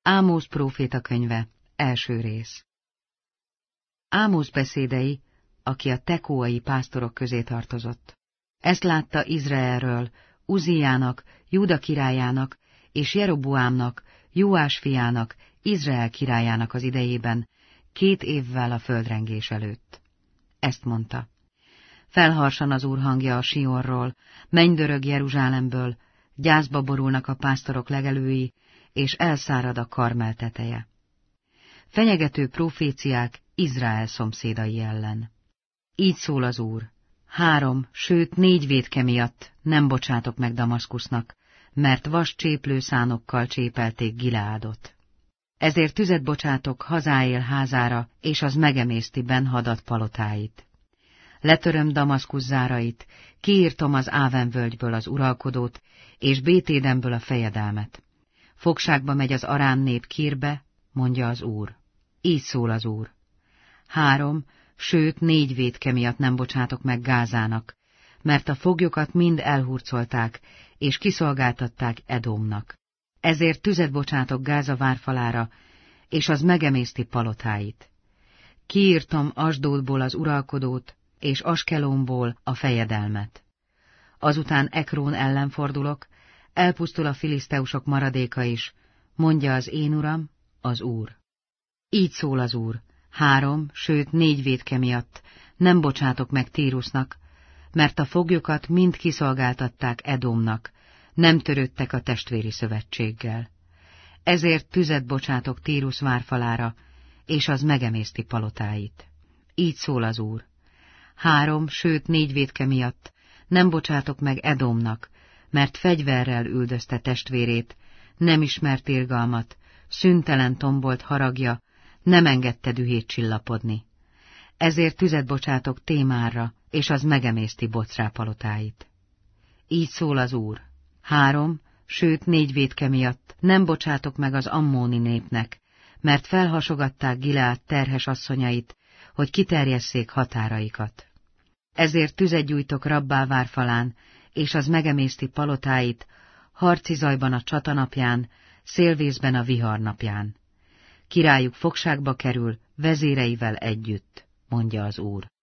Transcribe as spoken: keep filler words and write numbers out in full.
Ámóz próféta könyve, első rész. Ámóz beszédei, aki a tekóai pásztorok közé tartozott. Ezt látta Izraelről, Uzziának, Júda királyának és Jeroboámnak, Jóás fiának, Izrael királyának az idejében, két évvel a földrengés előtt. Ezt mondta: felharsan az Úr hangja a Sionról, mennydörög Jeruzsálemből, gyászba borulnak a pásztorok legelői, és elszárad a Karmel teteje. Fenyegető proféciák Izrael szomszédai ellen. Így szól az Úr: három, sőt négy vétke miatt nem bocsátok meg Damaszkusznak, mert vas cséplőszánokkal csépelték Gileádot. Ezért tüzet bocsátok Hazáél házára, és az megemészti Ben-Hadad palotáit. Letöröm Damaszkusz zárait, kiírtom az Áven völgyből az uralkodót, és Bétédenből a fejedelmet. Fogságba megy az arám nép Kirbe, mondja az Úr. Így szól az Úr: három, sőt négy vétke miatt nem bocsátok meg Gázának, mert a foglyokat mind elhurcolták, és kiszolgáltatták Edomnak. Ezért tüzet bocsátok Gáza várfalára, és az megemészti palotáit. Kiírtom Asdódból az uralkodót, és Askelonból a fejedelmet. Azután Ekrón ellen fordulok, elpusztul a filiszteusok maradéka is, mondja az én uram, az Úr. Így szól az Úr: három, sőt négy vétke miatt nem bocsátok meg Tírusnak, mert a foglyokat mind kiszolgáltatták Edomnak, nem törődtek a testvéri szövetséggel. Ezért tüzet bocsátok Tírus várfalára, és az megemészti palotáit. Így szól az Úr: három, sőt négy vétke miatt nem bocsátok meg Edomnak, mert fegyverrel üldözte testvérét, nem ismert irgalmat, szüntelen tombolt haragja, nem engedte dühét csillapodni. Ezért tüzet bocsátok Témárra, és az megemészti Bocrá palotáit. Így szól az Úr: három, sőt négy vétke miatt nem bocsátok meg az ammóni népnek, mert felhasogatták Gileád terhes asszonyait, hogy kiterjesszék határaikat. Ezért tüzet gyújtok Rabbá várfalán, és az megemészti palotáit, harci zajban a csatanapján, szélvészben a vihar napján. Királyuk fogságba kerül, vezéreivel együtt, mondja az Úr.